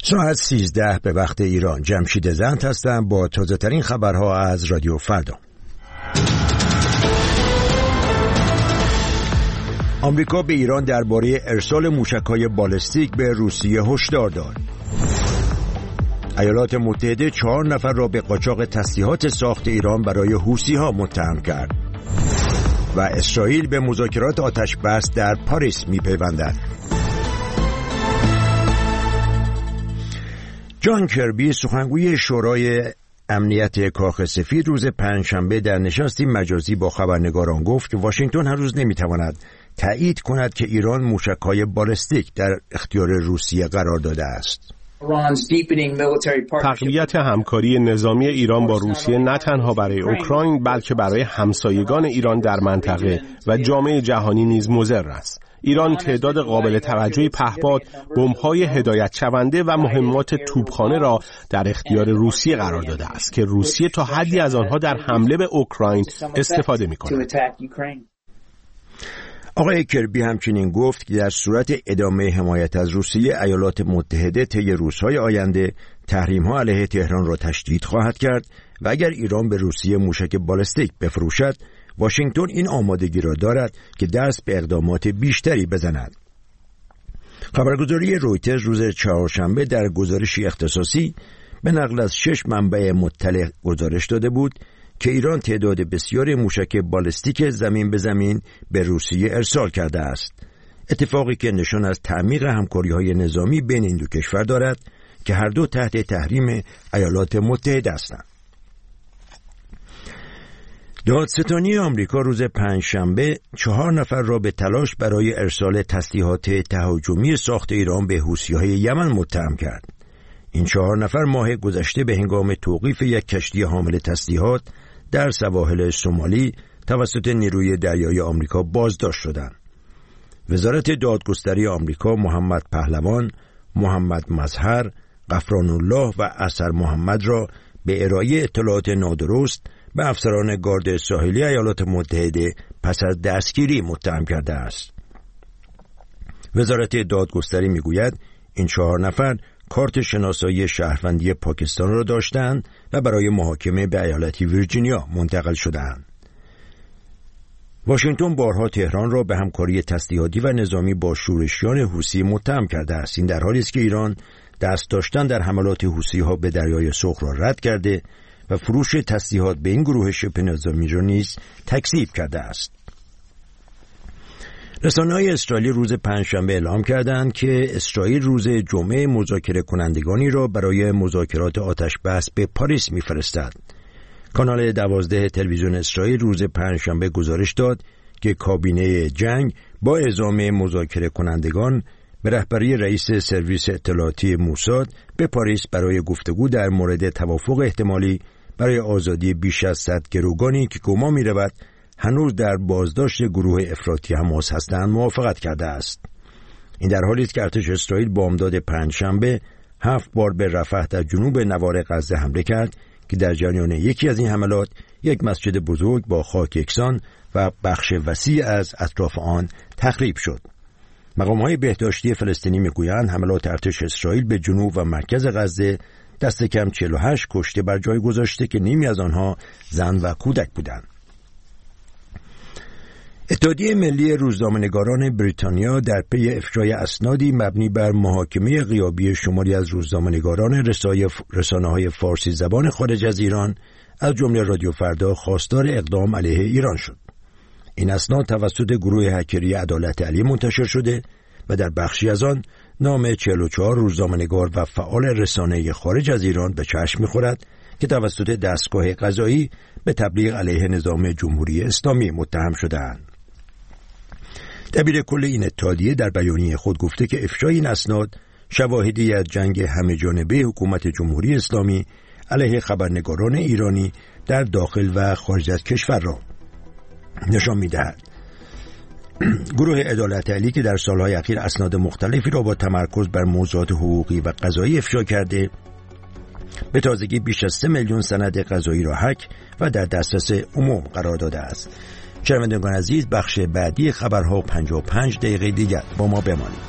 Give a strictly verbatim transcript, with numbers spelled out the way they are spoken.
ساعت سیزده به وقت ایران. جمشید زند هستم با تازه ترین خبرها از رادیو فردا. آمریکا به ایران درباره ارسال موشک‌های بالستیک به روسیه هشدار داد. ایالات متحده چهار نفر را به قاچاق تسلیحات ساخت ایران برای حوثی‌ها متهم کرد. و اسرائیل به مذاکرات آتش بس در پاریس می‌پیوندد. جان کربی سخنگوی شورای امنیت کاخ سفید روز پنجشنبه در نشستی مجازی با خبرنگاران گفت که واشنگتن هنوز نمی‌تواند تایید کند که ایران موشک‌های بالستیک در اختیار روسیه قرار داده است. تقویت همکاری نظامی ایران با روسیه نه تنها برای اوکراین بلکه برای همسایگان ایران در منطقه و جامعه جهانی نیز مضر است. ایران تعداد قابل توجهی پهپاد، بمب‌های هدایت شونده و مهمات توپخانه را در اختیار روسیه قرار داده است که روسیه تا حدی از آنها در حمله به اوکراین استفاده می‌کند. آقای کربی همچنین گفت که در صورت ادامه حمایت از روسیه، ایالات متحده طی روزهای آینده تحریم‌ها علیه تهران را تشدید خواهد کرد و اگر ایران به روسیه موشک بالستیک بفروشد، واشنگتن این آمادگی را دارد که دست به اقدامات بیشتری بزند. خبرگزاری رویترز روز چهارشنبه در گزارشی اختصاصی به نقل از شش منبع مطلع گزارش داده بود که ایران تعداد بسیاری موشک بالستیک زمین به زمین به روسیه ارسال کرده است. اتفاقی که نشان از تعمیق همکاری‌های نظامی بین این دو کشور دارد که هر دو تحت تحریم ایالات متحده هستند. دادستانی آمریکا روز پنجشنبه چهار نفر را به تلاش برای ارسال تسلیحات تهاجمی ساخت ایران به حوثی‌های یمن متهم کرد. این چهار نفر ماه گذشته به هنگام توقیف یک کشتی حامل تسلیحات در سواحل سومالی توسط نیروی دریایی آمریکا بازداشت شدند. وزارت دادگستری آمریکا محمد پهلوان، محمد مظهر، غفران‌الله و اثر محمد را به ارائه اطلاعات نادرست به افسران گارد ساحلی ایالات متحده پس از دستگیری متهم کرده است. وزارت دادگستری میگوید این چهار نفر کارت شناسایی شهروندی پاکستان را داشتند و برای محاکمه به ایالت ویرجینیا منتقل شدند. واشنگتن بارها تهران را به همکاری تسلیحاتی و نظامی با شورشیان حوثی متهم کرده است. این در حالی است که ایران دست داشتن در حملات حوثی‌ها به دریای سرخ را رد کرده و فروش تسلیحات به این گروه شبه نظامی را نیز تکذیب کرده است. رسانه‌های اسرائیلی روز پنجشنبه اعلام کردند که اسرائیل روز جمعه مذاکره کنندگانی را برای مذاکرات آتش بس به پاریس می‌فرستد. کانال دوازده تلویزیون اسرائیل روز پنجشنبه گزارش داد که کابینه جنگ با اعزام مذاکره کنندگان به رهبری رئیس سرویس اطلاعاتی موساد به پاریس برای گفتگو در مورد توافق احتمالی برای آزادی بیش از صد گروگانی که گمان می‌رود هنوز در بازداشت گروه افراطی حماس هستند موافقت کرده است. این در حالی است که ارتش اسرائیل بامداد پنجشنبه هفت بار به رفح در جنوب نوار غزه حمله کرد که در جریان یکی از این حملات یک مسجد بزرگ با خاک یکسان و بخش وسیع از اطراف آن تخریب شد. مقام‌های بهداشتی فلسطینی میگویند حملات ارتش اسرائیل به جنوب و مرکز غزه دست کم چهل و هشت کشته بر جای گذاشته که نیمی از آنها زن و کودک بودند. اتحادیه ملی روزنامه‌نگاران بریتانیا در پی افشای اسنادی مبنی بر محاکمه غیابی شماری از روزنامه‌نگاران رسانه‌های فارسی زبان خارج از ایران از جمله رادیو فردا خواستار اقدام علیه ایران شد. این اسناد توسط گروه هکری عدالت علی منتشر شده و در بخشی از آن نام چهل و چهار روزنامه‌نگار و فعال رسانه خارج از ایران به چشم می‌خورد که توسط دستگاه قضایی به تبلیغ علیه نظام جمهوری اسلامی متهم شده‌اند. دبیر کل این اتحادیه در بیانیه خود گفته که افشای این اسناد شواهدی از جنگ همه‌جانبه حکومت جمهوری اسلامی علیه خبرنگاران ایرانی در داخل و خارج از کشور را نشان می‌دهد. گروه عدالت علی که در سالهای اخیر اسناد مختلفی را با تمرکز بر موضوعات حقوقی و قضایی افشا کرده، به تازگی بیش از سه میلیون سند قضایی را هک و در دسترس عموم قرار داده است. شنوندگان عزیز، بخش بعدی خبرها پنجاه و پنج دقیقه دیگر با ما بمانید.